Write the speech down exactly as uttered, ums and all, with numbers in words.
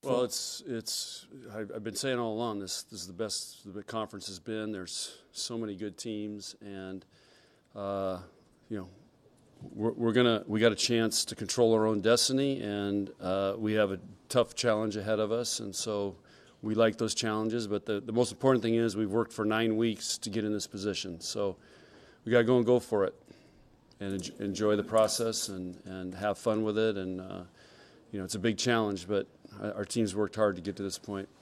Well, it's it's. I've been saying all along this. This is the best the conference has been. There's so many good teams, and uh, you know, we're, we're gonna we got a chance to control our own destiny, and uh, we have a tough challenge ahead of us, and so we like those challenges. But the the most important thing is we've worked for nine weeks to get in this position, so we got to go and go for it, and en- enjoy the process, and and have fun with it, and uh, you know, it's a big challenge, but our team's worked hard to get to this point.